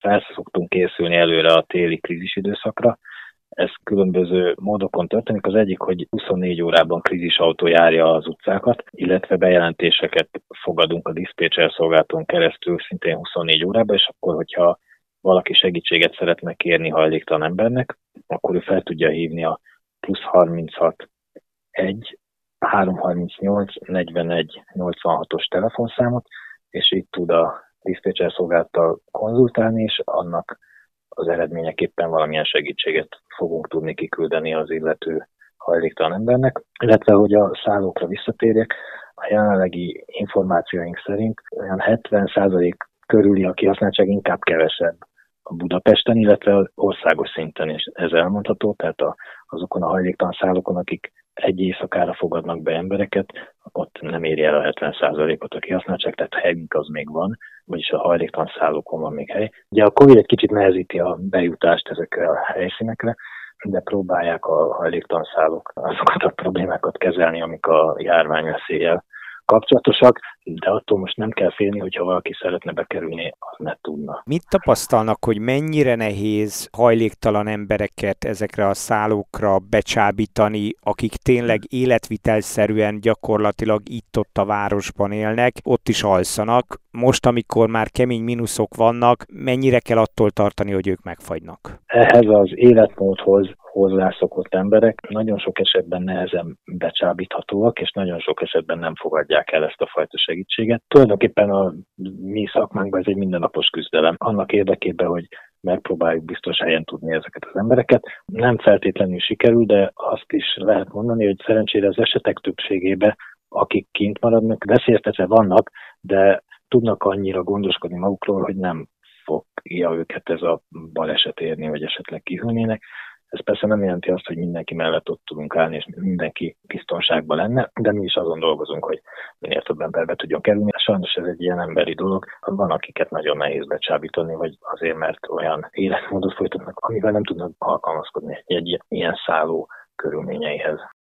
felszoktunk készülni előre a téli krízisidőszakra. Ez különböző módokon történik. Az egyik, hogy 24 órában krízisautó járja az utcákat, illetve bejelentéseket fogadunk a diszpécser szolgálaton keresztül szintén 24 órában, és akkor, hogyha valaki segítséget szeretne kérni hajléktalan embernek, akkor ő fel tudja hívni a plusz 36 1 338 41 86-os telefonszámot, és itt tud a diszpécser szolgálattal konzultálni, és annak az eredményeképpen valamilyen segítséget fogunk tudni kiküldeni az illető hajléktalan embernek. Illetve, hogy a szállókra visszatérjek, a jelenlegi információink szerint olyan 70% körüli a kihasználtság, inkább kevesebb a Budapesten, illetve országos szinten is ez elmondható, tehát azokon a hajléktalan szállókon, akik egy éjszakára fogadnak be embereket, ott nem éri el a 70%-ot a kihasználtság, tehát helyünk az még van, vagyis a hajléktalan szállókon van még hely. Ugye a Covid egy kicsit nehezíti a bejutást ezekre a helyszínekre, de próbálják a hajléktalan szállók azokat a problémákat kezelni, amik a járványveszéllyel kapcsolatosak, de attól most nem kell félni, hogyha valaki szeretne bekerülni, az ne tudna. Mit tapasztalnak, hogy mennyire nehéz hajléktalan embereket ezekre a szállókra becsábítani, akik tényleg életvitelszerűen gyakorlatilag itt-ott a városban élnek, ott is alszanak. Most, amikor már kemény mínuszok vannak, mennyire kell attól tartani, hogy ők megfagynak? Ehhez az életmódhoz hozzászokott emberek nagyon sok esetben nehezen becsábíthatóak, és nagyon sok esetben nem fogadják el ezt a fajta segítséget. Tulajdonképpen a mi szakmánkban ez egy mindennapos küzdelem. Annak érdekében, hogy megpróbáljuk biztos helyen tudni ezeket az embereket. Nem feltétlenül sikerül, de azt is lehet mondani, hogy szerencsére az esetek többségében, akik kint maradnak, veszélyeztetve vannak, de tudnak annyira gondoskodni magukról, hogy nem fogja őket ez a baleset érni, vagy esetleg kihűlnének. Ez persze nem jelenti azt, hogy mindenki mellett ott tudunk állni, és mindenki biztonságban lenne, de mi is azon dolgozunk, hogy minél több emberbe tudjon kerülni. Sajnos ez egy ilyen emberi dolog. Van, akiket nagyon nehéz becsábítani, vagy azért, mert olyan életmódot folytatnak, amivel nem tudnak alkalmazkodni egy ilyen szálló körülményeihez.